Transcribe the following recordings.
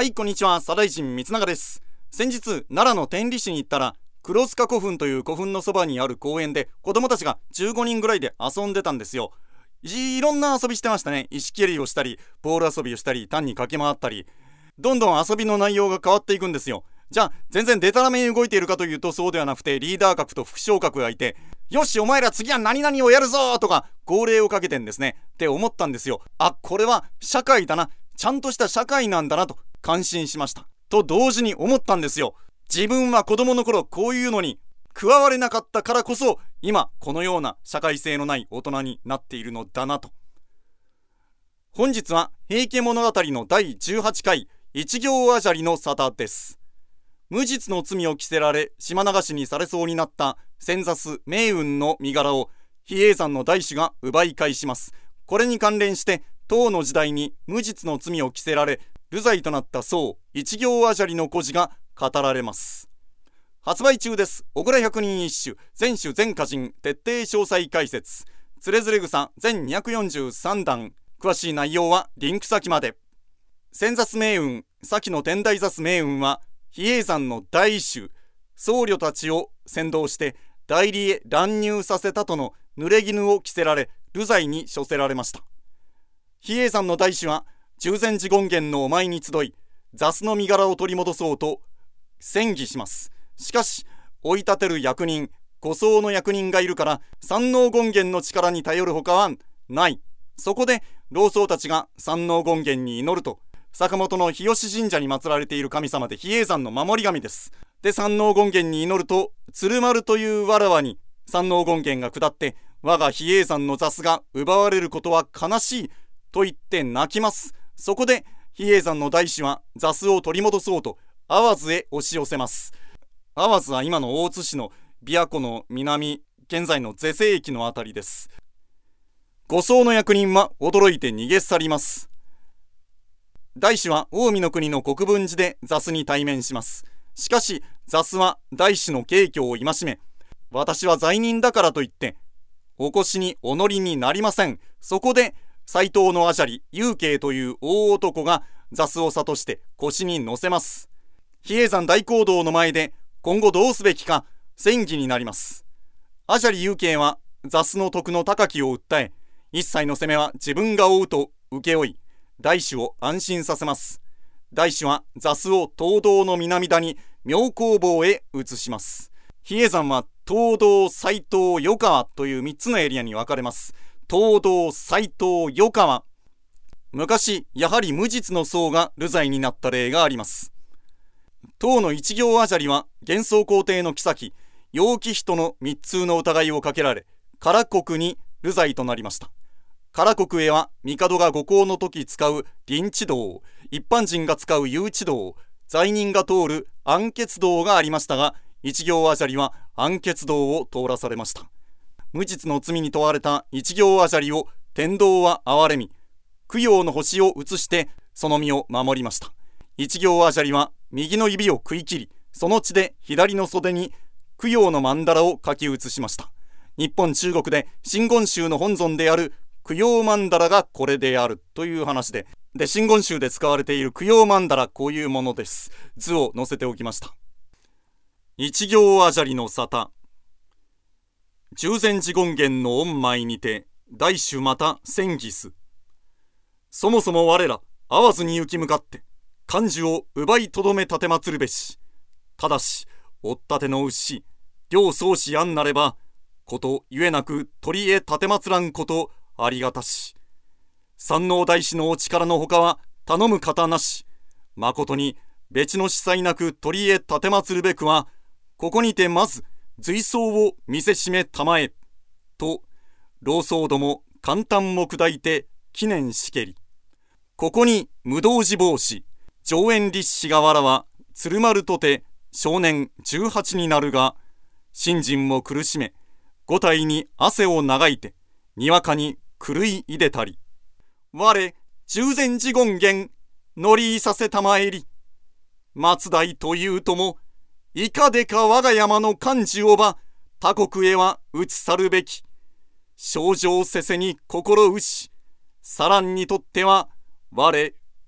はい、こんにちは。左大臣光永です。先日、奈良の天理市に行ったら、黒塚古墳という古墳のそばにある公園で子供たちが15人ぐらいで遊んでたんですよ。いろんな遊びしてましたね。石蹴りをしたり、ボール遊びをしたり、単に駆け回ったり、どんどん遊びの内容が変わっていくんですよ。じゃあ全然デタラメに動いているかというとそうではなくて、リーダー格と副将格がいて、よしお前ら次は何々をやるぞとか号令をかけてんですねって思ったんですよ。あ、これは社会だな、ちゃんとした社会なんだなと感心しました。と同時に思ったんですよ。自分は子供の頃こういうのに加われなかったからこそ今このような社会性のない大人になっているのだなと。本日は平家物語の第18回一行あじゃりの沙汰です。無実の罪を着せられ島流しにされそうになった先雑命運の身柄を比叡山の大師が奪い返します。これに関連して唐の時代に無実の罪を着せられ流罪となった僧一行あじゃりの故事が語られます。発売中です。小倉百人一首全首全歌人徹底詳細解説つれづれ草全243段。詳しい内容はリンク先まで。先雑命運、先の天台雑命運は比叡山の大師僧侶たちを先導して代理へ乱入させたとの濡れ衣を着せられ流罪に処せられました。比叡山の大師は十全寺権現のお前に集い雑の身柄を取り戻そうと宣議します。しかし追い立てる役人、護送の役人がいるから山王権現の力に頼るほかはない。そこで老僧たちが山王権現に祈ると、坂本の日吉神社に祀られている神様で比叡山の守り神です。で山王権現に祈ると鶴丸というわらわに山王権現が下って我が比叡山の雑が奪われることは悲しいと言って泣きます。そこで比叡山の大師は雑を取り戻そうと淡路へ押し寄せます。淡路は今の大津市の琵琶湖の南、現在の是西駅のあたりです。護送の役人は驚いて逃げ去ります。大師は近江の国の国分寺で雑に対面します。しかし雑は大師の軽挙を戒め、私は罪人だからといってお越しにお乗りになりません。そこで斎藤のあじゃり祐慶という大男が雑を諭して腰に乗せます。比叡山大講堂の前で今後どうすべきか宣議になります。あじゃり祐慶は雑の徳の高きを訴え、一切の責めは自分が負うと請け負い大師を安心させます。大師は雑を東道の南田に妙高坊へ移します。比叡山は東道、斎藤、余川という3つのエリアに分かれます。東道、斎藤、余川。昔やはり無実の僧が流罪になった例があります。唐の一行あじゃりは幻想皇帝の后楊貴人の密通の疑いをかけられ唐国に流罪となりました。唐国へは帝が五行の時使う臨地道、一般人が使う有地道、罪人が通る安血道がありましたが、一行あじゃりは安血道を通らされました。無実の罪に問われた一行あじゃりを天道は憐れみ、供養の星を移してその身を守りました。一行あじゃりは右の指を食い切り、その血で左の袖に供養の曼荼羅を書き写しました。日本中国で真言宗の本尊である供養曼荼羅がこれであるという話で、真言宗で使われている供養曼荼羅、こういうものです。図を載せておきました。一行あじゃりの沙汰。十全寺権現の御前にて大師また宣議す。そもそも我ら淡路に行き向かって漢樹を奪いとどめ立てまつるべし。ただし追ったての牛両宗師案なればことゆえなく鳥へ立てまつらんことありがたし。山王大師のお力のほかは頼む方なし。まことに別の司祭なく鳥へ立てまつるべくはここにてまず随奏を見せしめたまえと老僧ども簡単も砕いて記念しけり。ここに無道寺坊子上演立志がわらは鶴丸とて少年18になるが、信心も苦しめ五体に汗を流いてにわかに狂いいでたり。我十全寺権現乗りいさせたまえり。松代というともいかでか我が山の漢樹をば他国へは移さるべき。症状せせに心うし、さらんにとっては我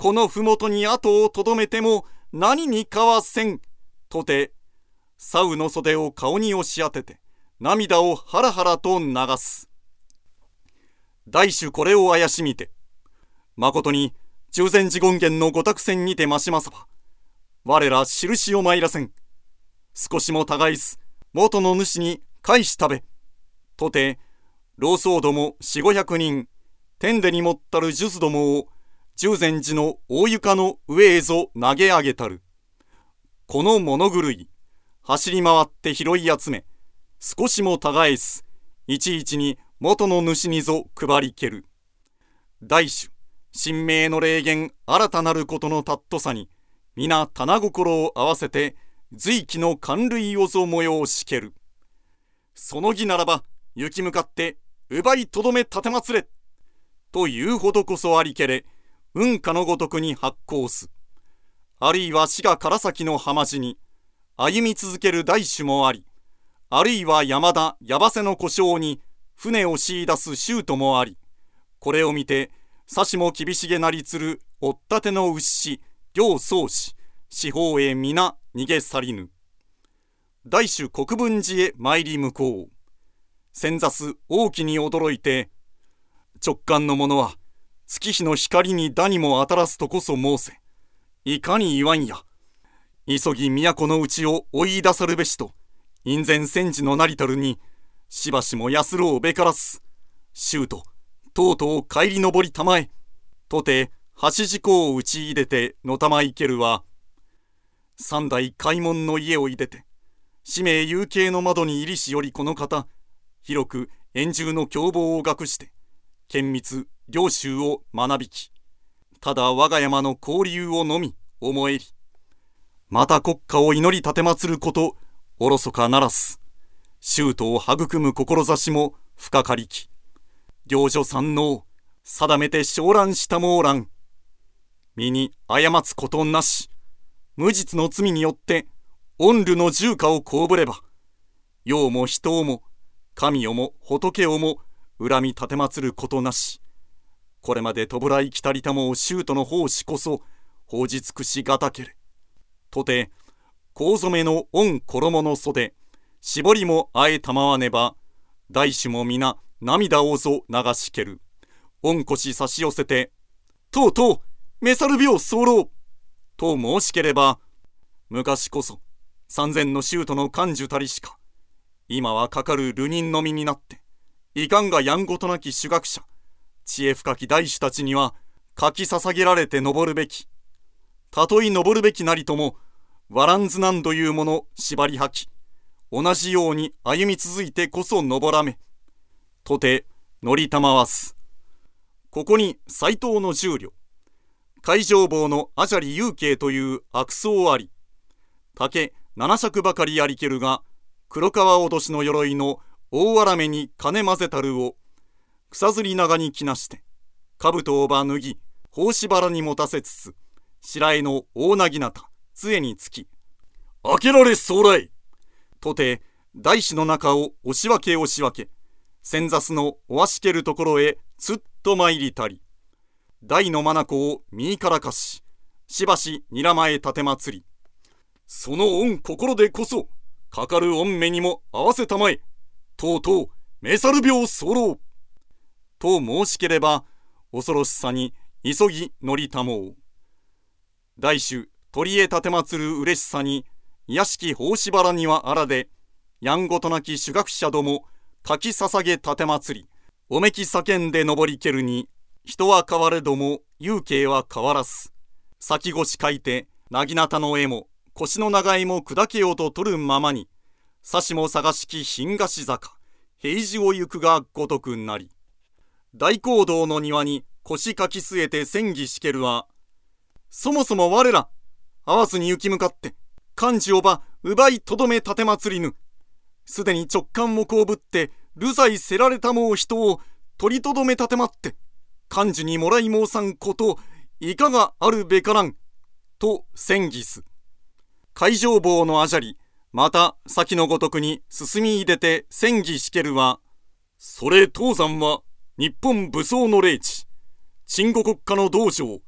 このふもとに後をとどめても何にかわせん。とて、竿の袖を顔に押し当てて、涙をハラハラと流す。大主これを怪しみて、まことに中禅寺権現の御託船にてましますば、我ら印を参らせん。少しも互いす元の主に返し食べ。とて、老僧ども4、500人、天でにもったる術どもを中禅寺の大床の上へぞ投げ上げたる。この物狂い、走り回って拾い集め、少しも互えす、いちいちに元の主にぞ配りける。大主、神明の霊言新たなることのたっとさに、皆棚心を合わせて、随記の寒類をぞ催しける。その儀ならば、行き向かって、奪いとどめ立てまつれ。というほどこそありけれ、運河のごとくに発行す。あるいは滋賀唐崎の浜地に、歩み続ける大主もあり、あるいは山田矢場瀬の故障に、船をしい出す州都もあり、これを見て、さしも厳しげなりつる追っ立ての牛氏、両宗氏、四方へ皆逃げ去りぬ。大主国分寺へ参り向こう。先座す大きに驚いて、直感の者は、月日の光に打にも当たらすとこそ申せ。いかに言わんや。急ぎ都の内を追い出さるべしと、院前戦時のなりたるに、しばしも安ろうべからす。衆と、とうとう帰り登りたまえ。とて、橋事を打ち入れてのたまいけるは、三代開門の家をいでて、使命有形の窓に入りしよりこの方、広く円中の凶暴を学して、厳密領衆を学びき、ただ我が山の交流をのみ思えり、また国家を祈り立てまつること、おろそかならす。衆とを育む志も深かりき。領女三能、定めて昇覧したもおらん。身に過つことなし。無実の罪によって、恩流の重火をこぶれば、世も人をも、神をも仏をも、恨み立てまつることなし。これまで弔いきたりたも衆との奉仕こそ、報じ尽くしがたけれ。とて、甲染めの御衣の袖、絞りもあえたまわねば、大主も皆涙をぞ流しける。御腰差し寄せて、とうとう、召さる病候と申しければ、昔こそ、3000の衆との幹事たりしか、今はかかる流人の身になって、いかんがやんごとなき主学者、知恵深き大主たちには、書き捧げられて登るべき。たとえ登るべきなりとも、わらんずなんというもの縛り吐き、同じように歩み続いてこそ登らめ。とて、乗りたまわす。ここに斎藤の十両、海上坊のアジャリ有形という悪僧あり、竹七尺ばかりありけるが、黒川おどしの鎧の大わらめに金混ぜたるを、草ずり長に着なして、兜をば脱ぎ、帽子腹に持たせつつ、白絵の大なぎなた、杖につき、開けられそうらいとて、大師の中を押し分け、先座すのおわしけるところへつっと参りたり、大の眼を右からかし、しばしにらまえ立てまつり、その御心でこそ、かかる御目にも合わせたまえ、とうとう、召さる病候と申しければ、恐ろしさに急ぎ乗りたもう。大主、鳥へ立てまつる嬉しさに、屋敷奉仕腹にはあらで、やんごとなき主学者ども、書き捧げ立てまつり、おめき叫んで登りけるに、人は変われども、有形は変わらず。先越書いて、なぎなたの絵も、腰の長いも砕けようと取るままに、さしも探しき新河岸坂、平時を行くがごとくなり。大講堂の庭に腰かき据えて戦議しけるは、そもそも我ら、合わずに行き向かって、幹事をば奪いとどめ立てまつりぬ。すでに直感をこうぶって、流罪せられたもう人を取りとどめ立てまって、幹事にもらい申さんこと、いかがあるべからん、と戦議す。海上坊のあじゃり、また先のごとくに進み入れて戦議しけるは、それ東山は日本武装の霊地、鎮護国家の道場、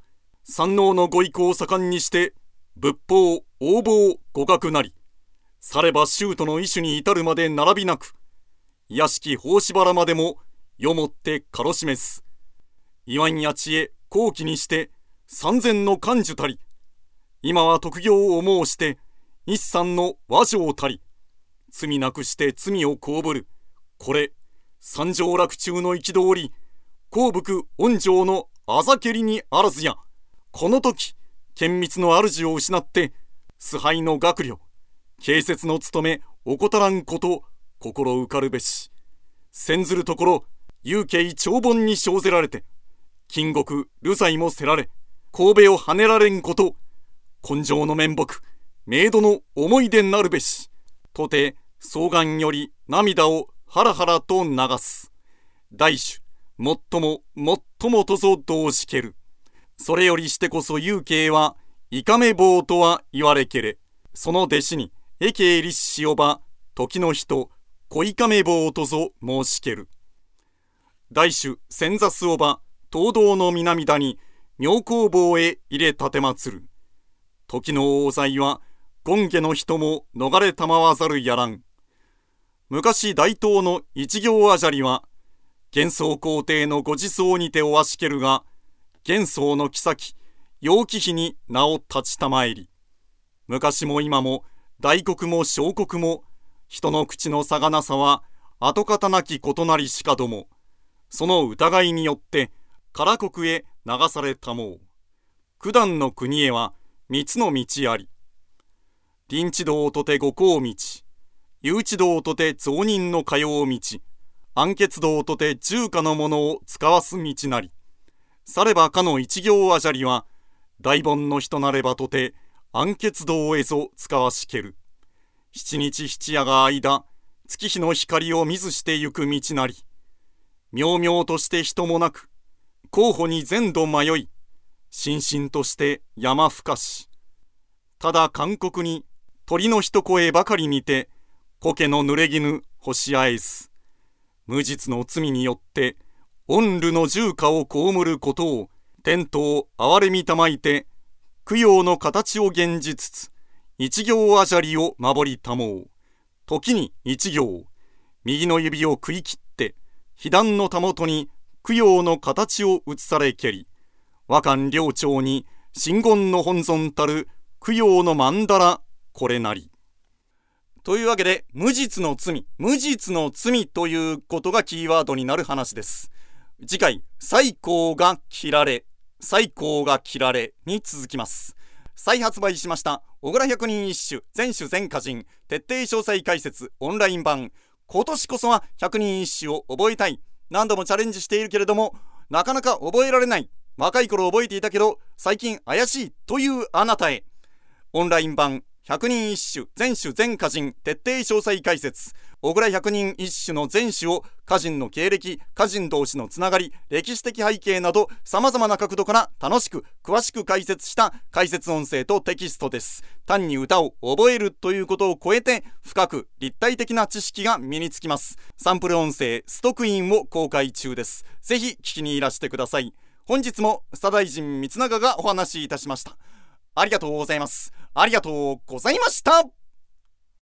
山王のご意向を盛んにして、仏法、横暴、互角なり、されば舅の意種に至るまで並びなく、屋敷法師原までも、よもってかろしめす。言わんや知恵、後期にして、三千の感受たり、今は徳行を申して、一山の和上たり、罪なくして罪を被る。これ、三条楽中の憤り、公福恩情のあざけりにあらずや。この時、厳密の主を失って、崇拝の学慮、警節の務め、怠らんこと、心浮かるべし。先ずるところ、有形長本に生ぜられて、金国、流罪もせられ、神戸を跳ねられんこと、根性の面目、冥土の思い出なるべし。とて、双眼より涙をハラハラと流す。大主、もっともとぞ同しける。それよりしてこそ有形は、いかめ坊とは言われけれ。その弟子に、永慶立しおば、時の人、小いかめ坊とぞ申しける。大主、千座すおば、東道の南田に、妙高坊へ入れ立てまつる。時の大罪は、権下の人も逃れたまわざるやらん。昔大東の一行あじゃりは、玄宗皇帝のご自相にておわしけるが、玄宗の妃、楊貴妃に名を立ちたまえり。昔も今も、大国も小国も、人の口の差がなさは、跡形なき異なりしかども、その疑いによって、唐国へ流されたもう。九段の国へは、三つの道あり。臨地道とて五行道、有地道とて雑人の通う道、安血道とて重家の者を使わす道なり。さればかの一行あじゃりは、大盆の人なればとて、安血道へぞ使わしける。七日七夜が間、月日の光を見ずしてゆく道なり。妙々として人もなく、候補に全土迷い、心身として山深し。ただ韓国に鳥の一声ばかりにて、苔の濡れ衣干しあえず。無実の罪によって、恩流の重家を被ることを、天と哀れみたまいて、供養の形を現じつつ、一行あじゃりを守りたもう。時に一行、右の指を食い切って、被弾のたもとに供養の形を移されけり、和漢両朝に真言の本尊たる供養の曼荼羅これなり。というわけで、無実の罪ということがキーワードになる話です。次回、最高が切られに続きます。再発売しました小倉百人一首全首全歌人徹底詳細解説オンライン版。今年こそは百人一首を覚えたい。何度もチャレンジしているけれども、なかなか覚えられない。若い頃覚えていたけど最近怪しいというあなたへ、オンライン版百人一首全首全歌人徹底詳細解説小倉百人一首の全首を歌人の経歴、歌人同士のつながり、歴史的背景など様々な角度から楽しく詳しく解説した解説音声とテキストです。単に歌を覚えるということを超えて深く立体的な知識が身につきます。サンプル音声ストクインを公開中です。ぜひ聞きにいらしてください。本日も左大臣光永がお話しいたしました。ありがとうございます。ありがとうございました。